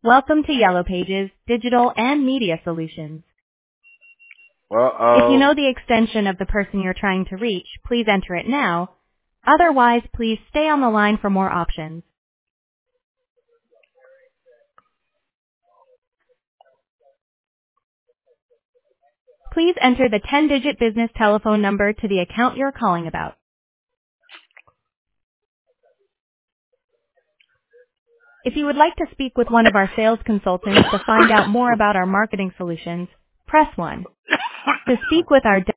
Welcome to Yellow Pages, Digital and Media Solutions. If you know the extension of the person you're trying to reach, please enter it now. Otherwise, please stay on the line for more options. Please enter the 10-digit business telephone number to the account you're calling about. If you would like to speak with one of our sales consultants to find out more about our marketing solutions, press 1. To speak with our